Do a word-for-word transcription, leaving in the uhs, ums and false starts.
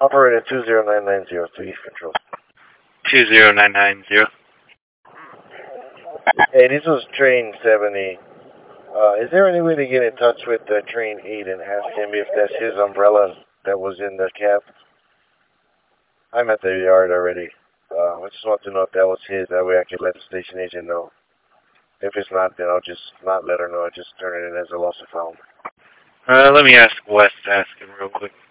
Operator two zero nine nine zero to East Control. two zero nine nine zero. Hey, this was train seventy. Uh, is there any way to get in touch with uh, train eight and ask him if that's his umbrella that was in the cab? I'm at the yard already. Uh, I just want to know if that was his. That way I can let the station agent know. If it's not, then I'll just not let her know. I'll just turn it in as a loss of found. Uh, let me ask Wes to ask him real quick.